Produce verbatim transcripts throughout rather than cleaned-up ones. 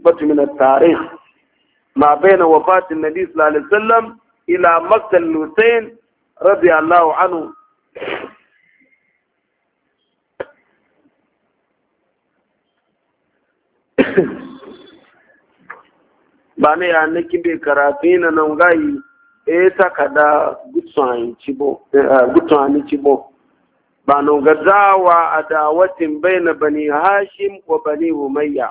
النسبة من التاريخ ما بين وفاة النبي صلى الله عليه وسلم إلى مقتل الحسين رضي الله عنه. bane ya nake bai karatu na nan gayi e takada gutsuwan cibo gutsuwan cibo ba no gazawa adawatin baina bani hashim wa bani umayya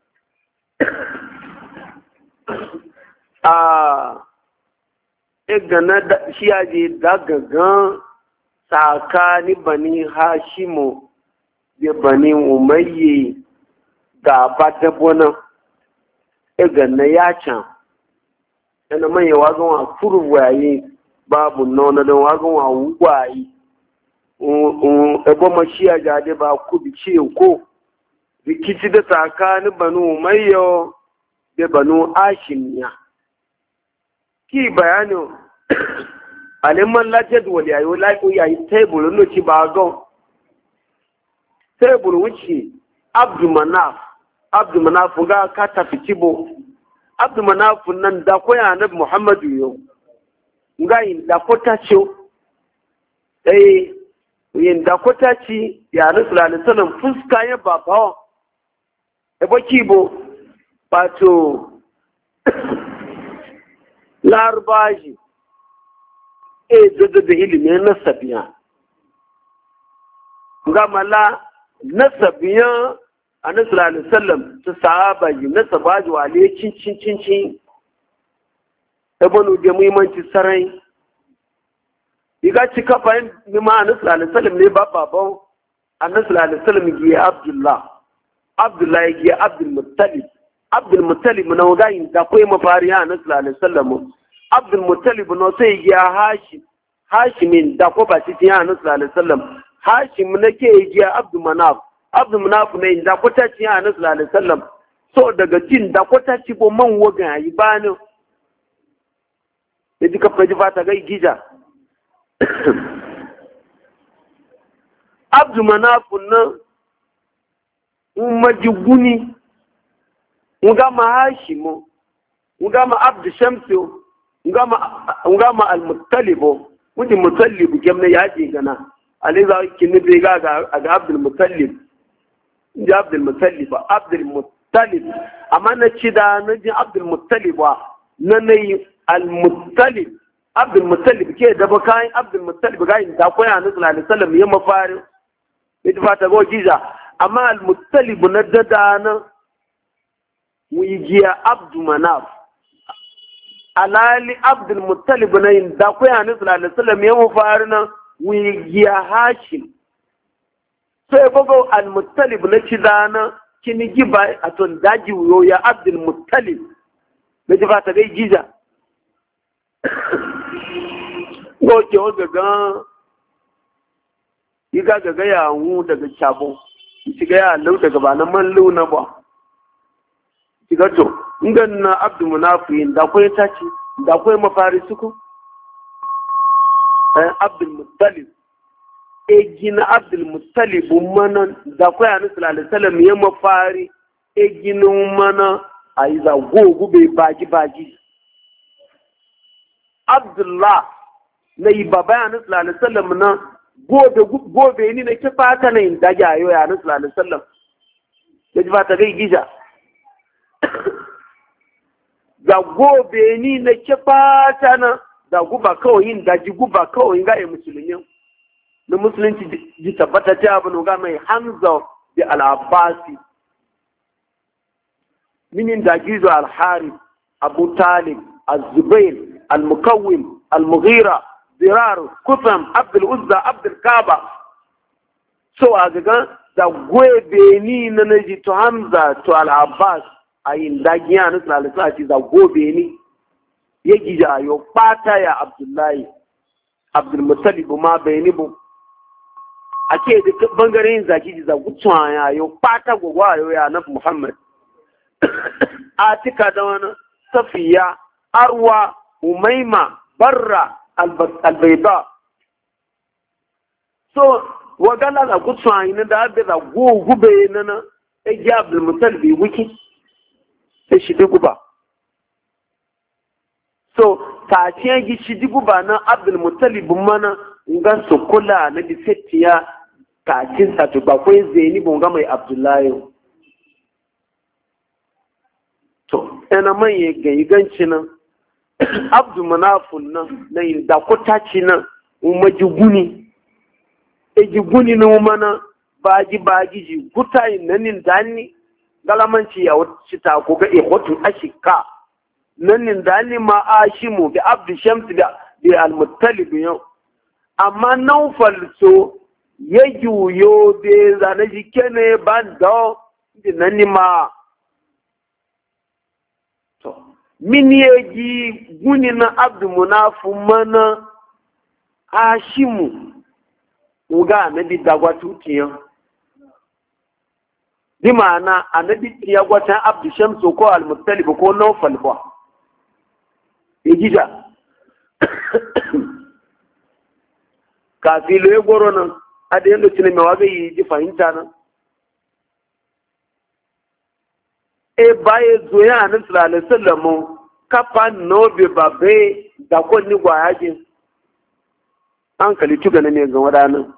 a egana da shi aje dagagan tsakani bani hashimu da bani umayya ga fata bona egana ya can yana manya wagon wa furwaye babu nona don wagon wa wugwaye ebo mashiya jade ba ku bi ce ko rikici da tsakanin banu umayya da banu ashimiya ki bayanin aliman lajed wal yayo laiko yayi table no ci ba gon table wuce abdu manaf abdu manaf ga ka tafi cibo abdu manaf nan da koya annabi muhammadu yo ngai da kota ce eh yin da kota ci ya rasul alaihi wasallam fuska ya baba e bokibo pato larbaji e zozo da ilimin nasabiya ga mala nasabiya annabi sallallahu alaihi wasallam ta sahaba yi nasabaji wale cin cin cin cin ebonu da muhimmanci sarai diga ci kafayin nima annabi sallallahu alaihi wasallam ne ba baban annabi sallallahu alaihi wasallam gi abdullah abdullah gi abdul muttalib abdul muttalib na wagayin da koyi mafariya annabi sallallahu alaihi wasallam abdul muttalib no sai gi hashim hashimin da ko ba shi tiya annabi sallallahu alaihi wasallam hashim nake gi abdul manaf abdul manaf ne da ko ta tiya annabi sallallahu alaihi wasallam so daga cin da ko ta ci bo man waga yi bani da duka faji fata ga gija abdul manaf nan umajiguni ngama hashimu ngama abdu shamsu ngama ngama al-muttalibu wani mutallibu gemna yaji gana aliza kinni be ga ga abdul mutallib inji abdul mutallib abdul muttalib amma na ci da na ji abdul muttalib na nayi al-muttalib abdul muttalib ke da bakan abdul muttalib ga inda koya na sallallahu alaihi wasallam ya mafari ita fata go giza amma al-muttalib na dadana wijiya abdu manaf alali abdul muttalib na yin da kuya ni sallallahu alaihi wasallam ya mafari na wijiya hashim sai bago al muttalib na cidana kini giba a ton daji wuyo ya abdul muttalib na ji ba ta gai giza goke o gaga yi ga gaga ya wu daga shabo shiga ya lau daga ba na man lau na ba shiga to ingan na abdu munafiyin da kwai taci da kwai mafari suku eh abdul muttalib e gina abdul muttalib manan da kwai anu sallallahu alaihi wasallam ya mafari e gina mana ayi za gogu be baji baji abdullah na yi baba anu sallallahu alaihi wasallam na gobe gobe ni na ki fata na inda ya yo ya anu sallallahu alaihi wasallam ya ji fata dai gija ga gobe ni na ke fata na da guba kawai yin daji guba kawai ga musulmi na musulunci ji tabbata ta abu ga mai Hamza da al-Abbasi minin daji zo al-Harith Abu Talib Az-Zubair Al-Mukawwim Al-Mughira Zirar Kusam Abdul Uzza Abdul Kaaba so a ga da gobe ni na naji to Hamza to al-Abbas ayin dagiya na salisa ce za gobe ni ya gija yo fata ya abdullahi abdul muttalib ma bayani bu ake da bangaren yin zaki za gutsuwa ya yo fata gogwa yo ya na muhammad atika da wani safiya arwa umaima barra albayda so wagala da gutsuwa ina da da gogube na na ya abdul muttalib wiki e shi guba so ta ce gi shi guba na Abdul Muttalib mana ngan su kula na difetiya ta cin sa to ba kai zaini bonga mai Abdullahi to ina manye ga yiganci nan Abdul Manafun nan na yin da kutaci nan umajiguni ejiguni na mana baji baji ji gutai nanin dani galamanci ya wuce ta ko ga ihotun ashika nanin dani ma ashimu bi Abdul Shams da bi al-Muttalib yau amma Naufal so ya juyo da zane jike ne ban da nani ma to min yaji guni na Abdul Munafu mana Hashimu uga anabi dagwatu tiyan bi ma'ana anabi tiya gwatan Abdul Shams ko al-Muttalib ko Nawfal ba ejija kafilo ya goro nan a da yadda cinin mai waga yi ji fahimta nan e baye zoya a nan sallallahu alaihi kafa nobe babe da kwanni gwayajin an kalitu ga ne ga wadannan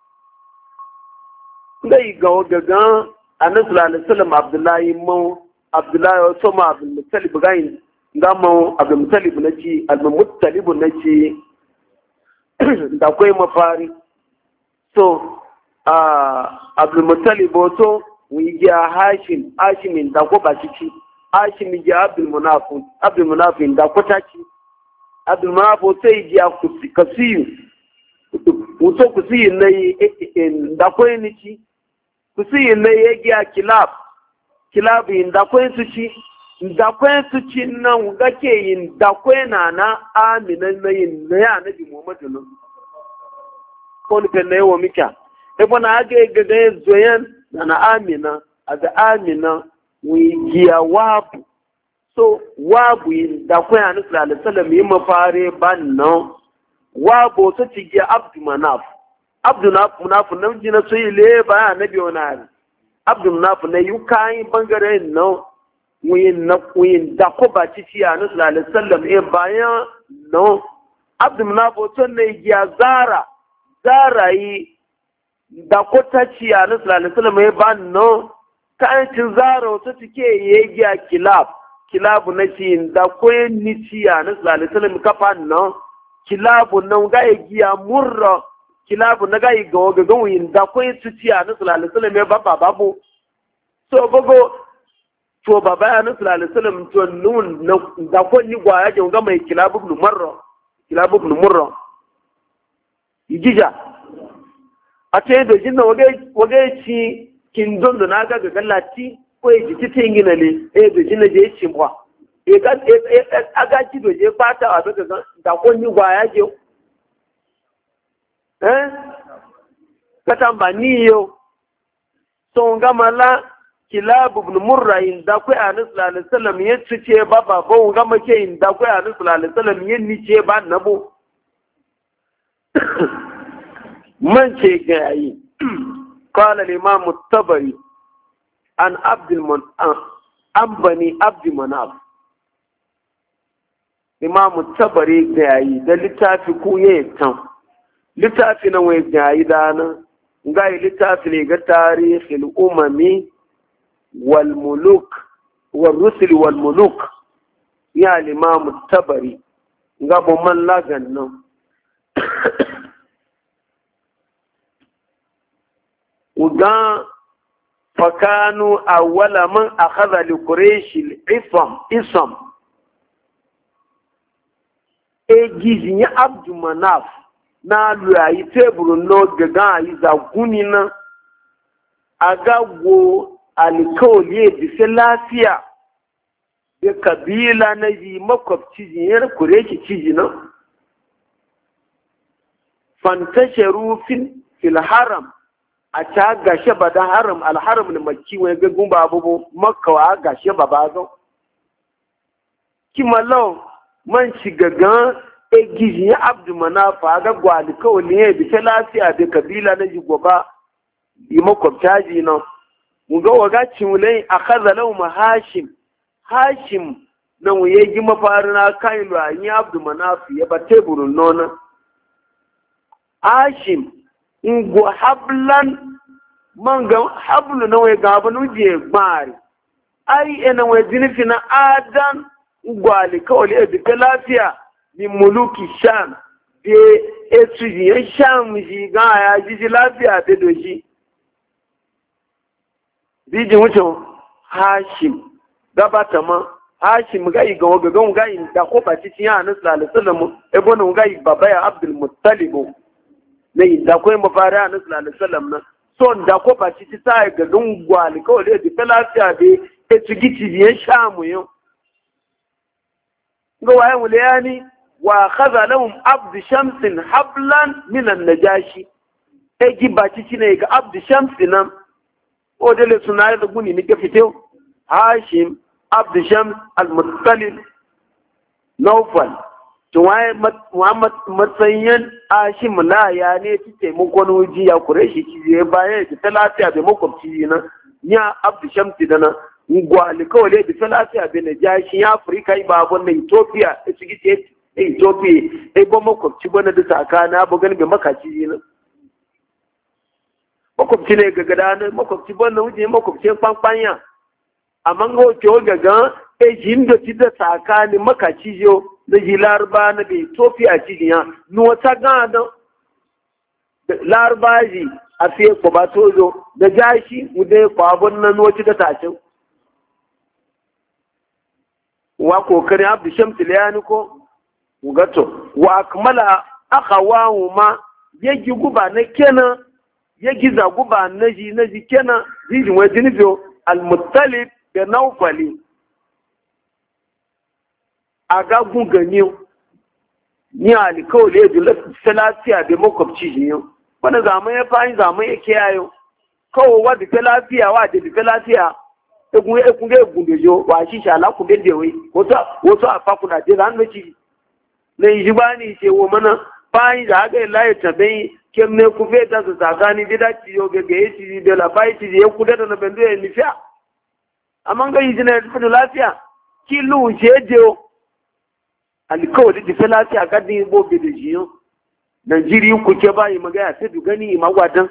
dai ga gagan annabi sallallahu alaihi wasallam Abdullahi mu Abdullahi wato ma Abdul Muttalib gain ga mu Abdul Muttalib naci Al Muttalib naci da kai mafari so ah Abdul Muttalib wato wi ga Hashim Hashim da ko ba ci Hashim ga Abdul Munafin Abdul Munafin da ko ta ci Abdul Munafin sai ga Kasiyu wuto kusiyi na yi ndakwai ni ci kusiyi na yi giya kilab kilab yi ndakwai su ci ndakwai su ci nan gake yi ndakwai na na amina na yi na ya nabi muhammadu nan ko nufin na yi wa mika ebe na aga yi gaga ya zoyen na na amina a ga amina wi giya wabu so wabu yi ndakwai a nufi alisalam yi mafare ban nan wa bo to tigi Abdu Manaf Abdu Manaf nan jina so ile ba nabi onari Abdu Manaf ne yukai bangare no yin na yin da ko ba titi ya nu sallallahu alaihi wasallam e bayan no Abdu Manaf to ne ya zara zara yi da ko ta ci ya nu sallallahu alaihi wasallam e ba no kan cin zara to tike ye ya kilab kilab na ci da ko ni ci ya nu sallallahu alaihi wasallam kafa no kilabu nan ga giya murra kilabu na ga ga ga ga yin da kai tuciya na sallallahu alaihi wasallam ya baba babu so gogo to baba ya na sallallahu alaihi wasallam to nun da ko ni gwa ya ga mai kilabu ibn murra kilabu ibn murra yijija a ce da jinna wage wage ci kin don da na ga ga lati ko yi ci tingina le eh da jinna je ci mwa e ga aga ji doje fata a daga da konni gwaya je eh katamba niyo so ngamala kilab ibn murra inda ku anas sallallahu alaihi wasallam yace ce baba ba ngama ke inda ku anas sallallahu alaihi wasallam yin ni ce ba nabo man ce ga yi qala al-imam at-tabari an abd al-mun'an an bani abd manaf imamu tabari ga yayi da littafi ku yayi tan littafi na wai ga yayi dana ga littafi ne ga tarihil umami wal muluk wal rusul wal muluk ya imamu tabari ga bo man lagan nan uga fakanu awwala man akhadha li quraish al-isam isam egizi ya Abdu Manaf na luyayi teburin no gaga yi zaguni na agagwo alkawali ya bisa lafiya da kabila na yi makwabci jiyar kureki ciji na fantasharu fil haram a ta gashe ba da haram alharam na makki wani gagun ba abubu makawa gashe ba ba zo kimalau man shigagan egizin ya Abdu Manaf ga gwali kawai ne bi ta lafiya da kabila na jigoba yi makwabta ji nan mu ga waga cimulai a kazalau ma hashim hashim na wuye gi mafarina kan ruwan abdu manafi ya ba teburin nona hashim ngo hablan manga hablu na wuye gaba nuje gbari ai ena wuye jinifi na adan gwali kawai ya duka lafiya ni muluki sham be etu ya sham ji ga ya ji lafiya da doshi bijin wucin hashim gabata ma hashim ga yi gawa gagan ga yi da ko ba cikin ya nasu lalisalam ebo na ga yi baba ya abdul muttalibu na yi da ko mafari ya nasu lalisalam na so da ko ba cikin ta gagan gwali kawai ya duka lafiya be etu gici ya shamu yau ga wayan wulayani wa khadha lahum abd shamsin hablan min an-najashi e gibaci cine ga abd shamsin nan o dele sunare da guni ni ke fiteo hashim abd shams al-muttalib nawfal to waye muhammad matsayin hashim la ya ne tike mun kono ji ya kureshi ci je bayan da talatiya da makwabci na ya abd shamsi dana ngwali kawai da lafiya bai na jashi ya afirka yi babon na ethiopia da su gice ethiopia ai ba makwabci bane da tsakana ba gani bai makaci ne makwabci ne ga gada na makwabci bane wuce makwabci kwankwanya amma ga wace gaga ai jin da ci da tsakani makaci yo da ji larba na da ethiopia ci ya nuwa ta gada larbaji a fiye kwabatozo da jashi mu dai kwabon na nuwa ci da tashin wa kokarin abdu shamsu layani ko gato wa akmala akhawahu ma yagi guba na kenan yagi za guba na ji na ji kenan jiji wa jinjo al-muttalib da nawfali aga gungani ni alikawli ya dula salatiya da makwabci jiyo wani zaman ya fahimta zaman ya kiyayo kawo wa da lafiya wa da lafiya egun ekun ge egun dejo wa shisha la ku bende we woto woto afa kuna de ran mechi le yibani se wo mana bai da ga la ya tabe kem ne ku fe ta zakani de da ci yo ge ge ci de la bai ci ye ku da na bendo e ni fia amanga yijina de lafiya ki lu je je o aliko de de lafiya ga di bo be de jiyo Najiri ku ke bai magaya sai du gani magwadan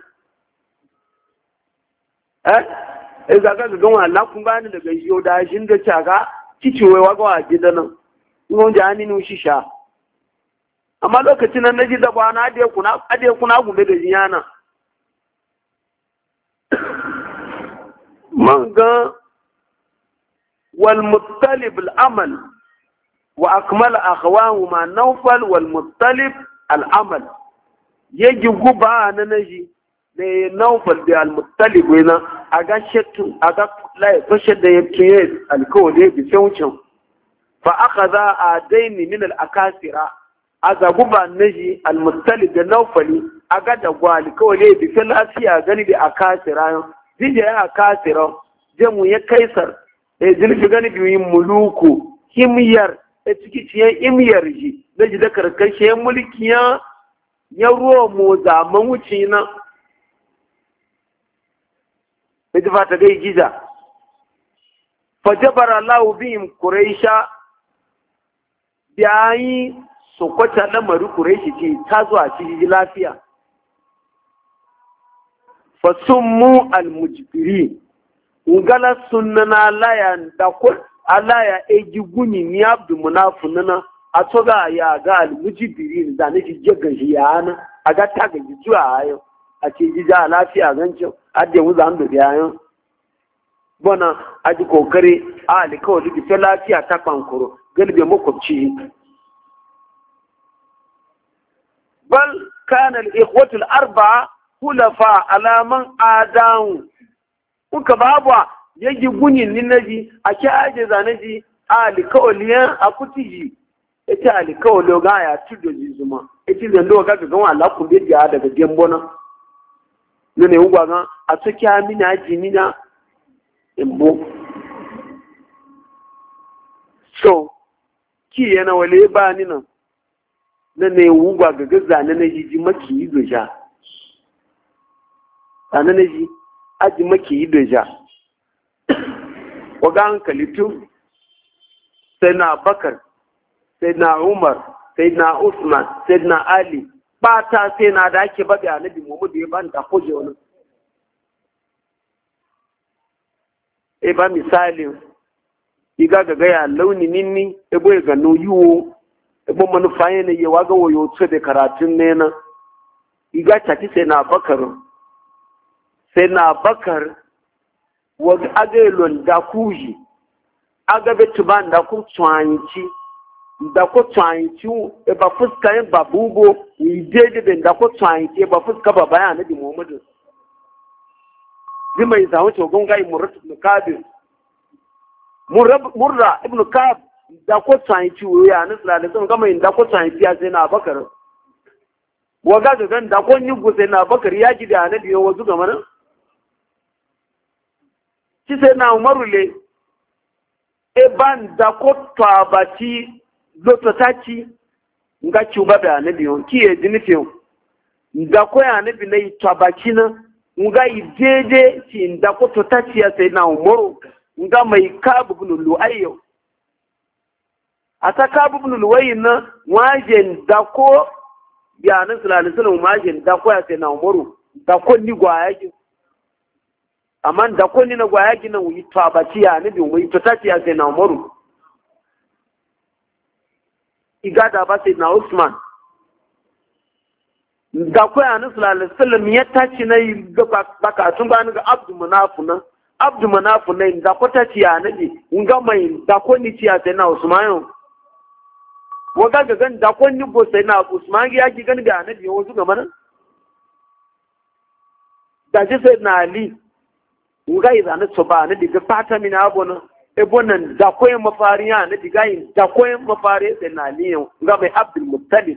eh e zaga ga gawa Allah kun bani daga yiyo da shin da caga kici wai waga wa gidan ngon jani nu shisha amma lokacin nan naji da ba na ade kuna ade kuna gube da jiyana manga wal muttalib al amal wa akmala akhwahu ma nawfal wal muttalib al amal yaji guba na naji ne naufal da al-muttalib wena aga shettu aga lai fashe da yake alkawali bi saucin fa akhadha adaini min al-akasira aga guba naji al-muttalib da naufali aga da gwali kawali bi lafiya gani da akasira dije ya akasira jamu ya kaisar e dilfi gani bi muluku himyar e ciki ciye imyar ji naji da karkashe mulkiya ya ruwa mu zaman wuce na ita fata gai giza fajabara lahu bihim quraisha biyayi su kwata lamarin quraishi ce ta zuwa cikin lafiya fasummu almujbiri ngala sunnana laya da ko alaya eji guni ni abdu munafunana atoga ya ga almujbiri da ne ji jagan shi yana aga ta ga zuwa ayo a ce jija lafiya gancin adde mu zan da yayin bona aji kokari a alikawali da ta lafiya ta kwankuro galibin makwabci bal kana al-ikhwatu al-arba'a hulafa ala man adamu kuka babu yaji gunin ni naji a ke aje zanaji a alikawaliyan a kutiji ita alikawali ga ya tudo jizuma ita zando ga ga wa la ku bi daga gembona nene ugwa ga atoki amina ajinina imbo so ki yana wale ba ni nan nene ugwa ga gaza na jiji maki yi doja ana na ji aji maki yi doja waga hankali tun sayyidina Bakar, sayyidina Umar, sayyidina Usman, sayyidina Ali, ba ta sai na da ake baɗe annabi Muhammadu ya ban da koje wani. E ba misali, iga ga gaya launi ninni, ebo ya gano yiwo, ebo manufa yana yi waga wayo tso da karatun nena. Iga caki sai na Bakar, sai na Bakar, waga agailon da kuji, aga betu ban da ku tsanci, da ku tsanci e ba fuska yin babugo ni dede da ku tsanci ba fuska ba bayan nabi Muhammadu zai mai zawo to gonga yi murrat ibn kabir murra ibn kab da ku tsanci ya nan sallallahu alaihi wasallam mai da ku tsanci ya sai na Bakar waga ga gan da ku ni guse na Bakar ya ji da nabi wazu ga mana ci sai na Umaru le e ban da ko tabati loto tachi nga chuba ba nabi on ki e dinife nda ko ya nabi nei tabaki na nga idede ti nda ko to tachi ya sai na Umaru nga mai Ka'b ibn Lu'ayy ata Ka'b ibn Lu'ayy na waje nda ko ya nan sallallahu alaihi wasallam waje nda ko ya sai na Umaru da ko ni gwaya ki amma da ko ni na gwaya ki na wi tabati ya nabi wi to tachi ya sai na Umaru igada ba sai na Usman da ko ya nasu sallallahu alaihi ya tachi na baka tun ba ni ga Abdu Manaf na Abdu Manaf na da ko tachi ya nabi nga mai da ko ni ci ya sai na Usman waga ga gan da ko ni go sai na Usman ya ki gan ga nabi wasu ga mana da ji sai na Ali nga izana so ba na diga fata mina abona ebo nan da koyin mafariya na diga yin da koyin mafari sai na liyan nga mai Abdul Muttalib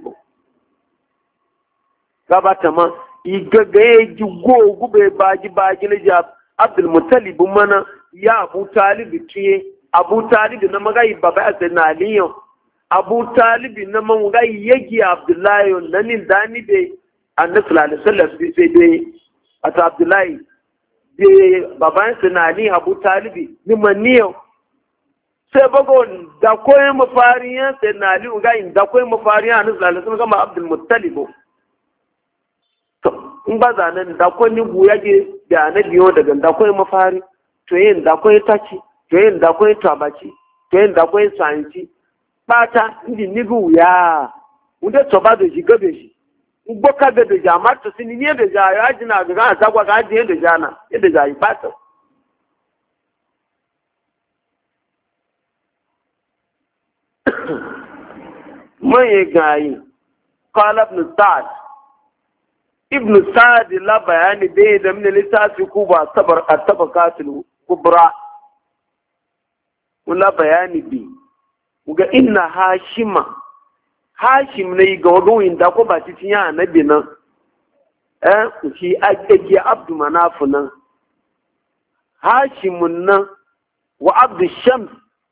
gaba ta ma igaga ji go gube baji baji na jab Abdul Muttalib mana ya Abu Talib tiye Abu Talib na magai baba sai na liyan Abu Talib na man gai yagi Abdullahi nan dani be Annabi sallallahu alaihi wasallam sai dai ata Abdullahi be baban sinani Abu Talibi ni maniyo sai bago da koyi mafariyan sai na Ali ga in da koyi mafariyan ne zalala sun gama Abdul Muttalib to in ba zanan da koyi buya ge da annabi yo daga da koyi mafari to yin da koyi taci to yin da koyi tabaci to yin da koyi sanci bata ndi nigu ya unde to ba da shiga be shi boka da da jama to sini ne da ja ya jina ga ga ta kwa ga je da jana yadda ja yi fata mai gayi qala ibn sa'd ibn sa'd la bayani bai da min littafi kuba sabar at-tabaqatul kubra wala bayani bi ga inna hashima hashim ne ga wagawin da ko ba cikin ya annabi nan eh shi ake Abdu Manaf nan hashimun nan wa Abdu Shams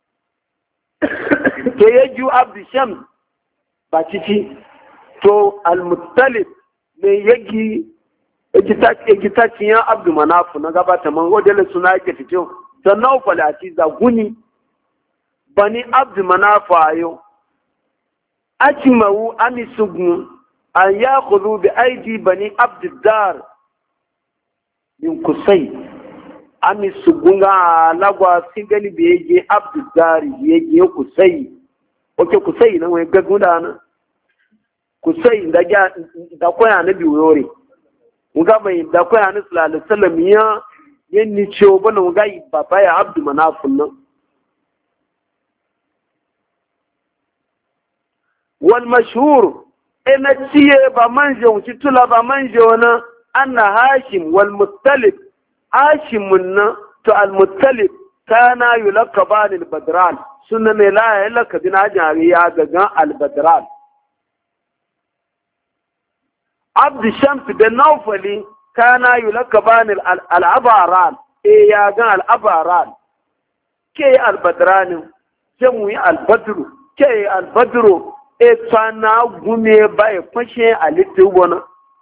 to yaju Abdu Shams ba ciki to Al-Muttalib ne yagi egita cikin Abdu Manaf na gabata man wadala suna yake fito sannan falati za guni bani Abdu Manaf ayo أجمعوا أن يسجنوا أن يأخذوا بأيدي بني عبد الدار من قصي أن يسجنوا لغوا سيغني بيجي عبد الدار يجي قصي وكي قصي نوع يقول دانا قصي دا كوي نبي ويوري وغامي دا كوي صلى الله عليه وسلم يا يني تشوبنا وغاي بابا يا عبد مناف والمشهور إن تيه بمنجو تطلع بمنجو أن هاشم والمطلب هاشم تو المطلب كان يلقبان البدران سنة لا يلقى بنا جاريا جاء البدران عبد الشمس بن نوفل كان يلقبان الأباران إيه يا جاء الأباران كي البدران جمعي البدر كي البدر etana gume bai fashe a littubona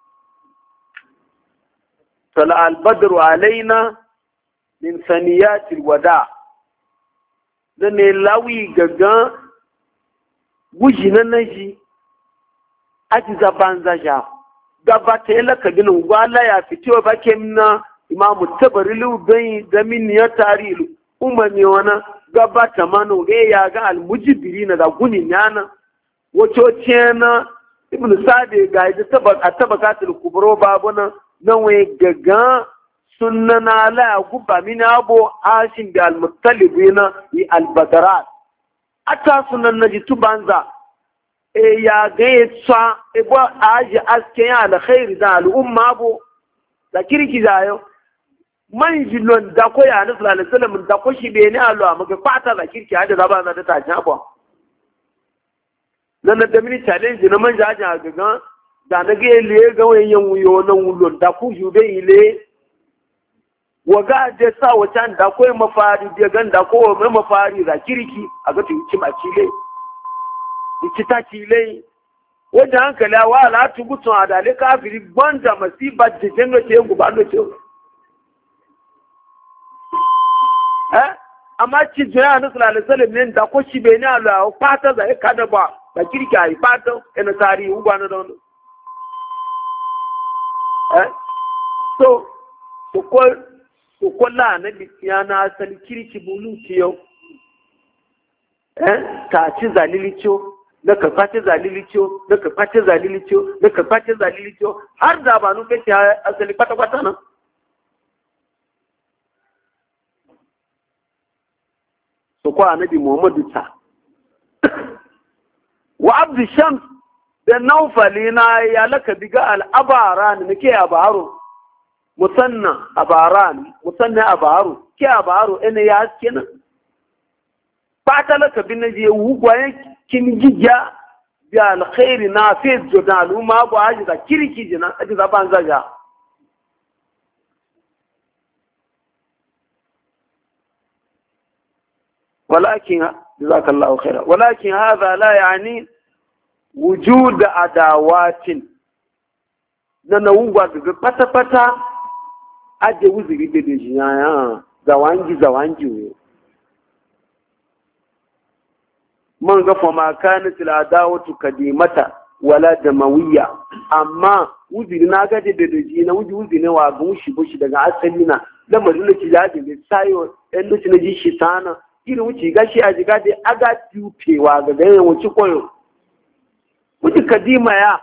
tala albadru alaina min saniyatil wada na ne lawi gaga guji na naji aji za banza ja gabata ya laka ginin gwala ya fito ba ke na imamu tabari lubai da min ya tarihi umarni wani gabata mano ga ya ga almujibiri na da guni yana wato ce na ibn sadi ga yi a tabakatul kubro babu na na wai gaga sunna na la guba min abu hashim da almuttalibi na yi albadarat ata sunan naji tubanza e ya ga yatsa e bo aji aske ya alkhairi da al'umma bo da kirki zayo man jilon da ko ya nabi sallallahu alaihi wasallam da ko shi be ne allo amma ga fata da kirki hada zaba na ta tashi abu nan da mini challenge na man jaja ga da na ga le ga wayan wuyo nan wulon da ku jube ile waga da sa wacan da ko mafari da ganda ko mafari da kirki a ga tuci macile iki ta cile wajen hankali a wa lati gutsun a dale kafiri gwanda masiba jikin da ce guba da ce eh amma ci jiya na sallallahu alaihi ne da ko shi bai ne Allah fata za ka da ba da kirki ai fata ina tari uba na don eh so to ko to ko la na biya na asali kirki bulu ci yau eh ta ci zalili ciyo da ka face zalili ciyo da ka face zalili ciyo da ka face zalili ciyo har da ba nu kace asali kwata kwata nan so ko annabi Muhammadu ta wa abd shams da naufali na ya laka biga al abaran nake abaru musanna abaran musanna abaru ke abaru ene ya kenan fata laka bin je wugwaye kin gijja bi alkhairi na fi jodalu ma ba haji da kirki jina aji za ban zaga walakin jazakallahu khaira walakin hadha la yani wujud adawatin nana wugwa ga pata pata aje wuziri de de jinya zawangi zawangi man ga fama kanat al'adawatu kadimata wala damawiyya amma wuziri na gaje da daji na wuji wuziri wa ga mushi bushi daga asali na lamarin da ci jaje da sayo ɗan da na ji shi sana irin wuci gashi a jiga da aga tupewa ga ganyen wuci koyo wuci kadima ya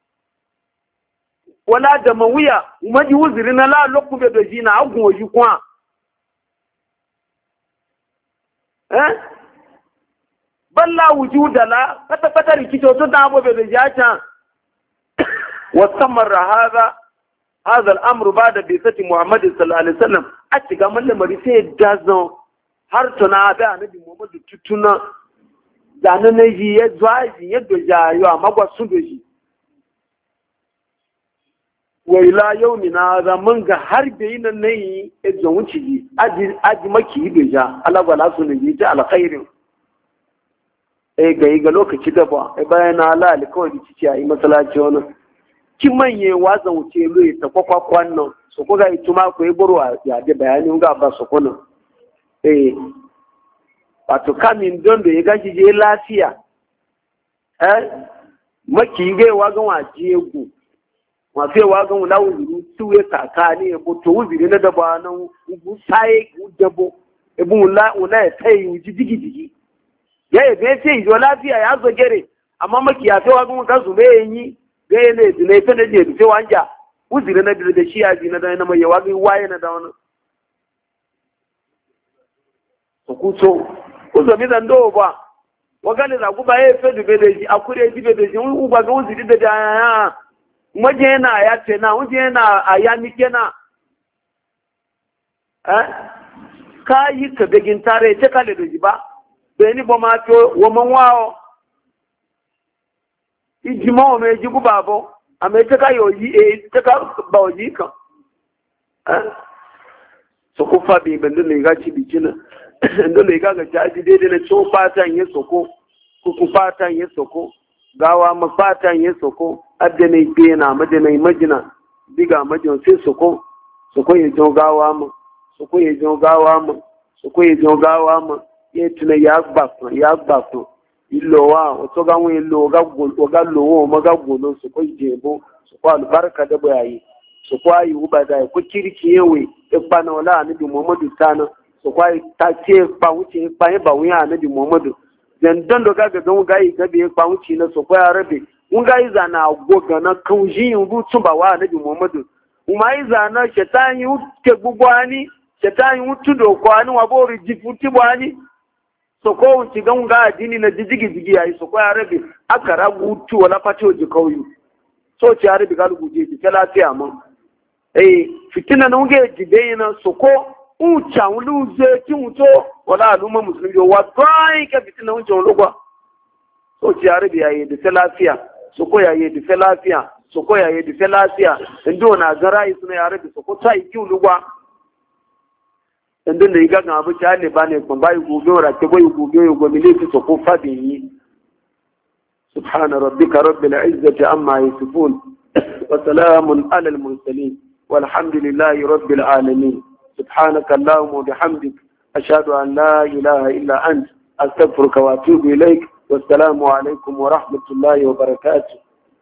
wala damawiyya maji wuziri na la lokku da daji na agun waji kwa eh balla wujuda la kata kata rikito to da abu bai jacha wastamarra hadha hadha al-amr ba'da bisati Muhammad sallallahu alaihi wasallam a ciga mallan mari sai dazon har tuna da annabi Muhammad tutuna da nan yi ya zwaji ya dojayo amma gwa sun doji wa ila yawmina zaman ga har bai nan nayi ejo wuci aji aji maki doja Allah wala sun yi ta alkhairin eh ga ga lokaci da ba eh bayan na ala alkawari cici a yi masalaci wani kin manye wazan wuce loye ta kwakwa kwannan su ko ga ituma ko yi burwa ya da bayani ga ba su kuna eh wato kamin don da ya gashi je lafiya eh maki ga wazan waje egu wa fe wazan wala wuzuru tuwe kaka ne bo to wuzuri na da ba nan ugu sai dabo ebu la wala sai wuji digi digi ya yi bai ce ijo lafiya ya zo gere amma maki ya fewa kuma kansu bai yi gai ne da ne ta da je da fewa anja uzuri na da shi ya ji na da na mai yawa gai waye na da wani su kuso uzo mi zan do ba wagane za ku ba ya fe da bai ji akure ji bai ji u ba ga uzuri da ya maje na ya ce na uje na aya mi kenan eh ka yi ka begin tare ce kale da ji ba beni bo ma to wo mo wa ijimo o meji ku babo ame te ka yo yi e te ka ba o yi kan eh so ko fa bi bendo ne ga ci bi kina ndo ne ga ga jaji dede na cho fatan ye soko ku ku fatan ye soko gawa ma fatan ye soko adde ne be na madina imagina diga majin sai soko soko ye jo gawa mu soko ye jo gawa mu soko ye jo gawa mu ye tuna ya gba ya gba to ilo wa o to ga won ilo ga go ga lo wo mo ga go lo so ko jebo so ko albarka da bayi so ko ayi uba da ko kirki yewe e pa na wala anabi muhammadu tana so ko ayi ta ce pa wuce pa e ba wuya anabi muhammadu dan dan do ga ga ga ga yi ga be pa wuce na so ko ya rabe mun ga yi zana go ga na kauji yin bu tun ba wa anabi muhammadu uma yi zana shetani ke gugwani shetani mutu do ko ani wa bo rijifuti bwani so ko wuce ga ga adini na jijigi jigi yayi so ko ya rabe aka ragu tu wala fati oji kauyu so ci ya rabe ga luguje ji lafiya mun eh fitina na unge jibe na so ko ucha uluze ki uto wala aluma muslimi yo wa dai ka fitina unje olugwa so ci ya rabe yayi da lafiya so ko yayi da lafiya so ko yayi da lafiya ndo na garai suna ya rabe so ko tai ki ulugwa ndin da iga kan abu ta ne ba ne kun bai gobe ra ke bai gobe yo gobe ne su ko fadin yi subhana rabbika rabbil izzati amma yasifun wa salamun alal mursalin walhamdulillahi rabbil alamin subhanaka allahumma wa bihamdik ashhadu an la ilaha illa ant astaghfiruka wa atubu ilaik wassalamu alaikum wa rahmatullahi wa barakatuh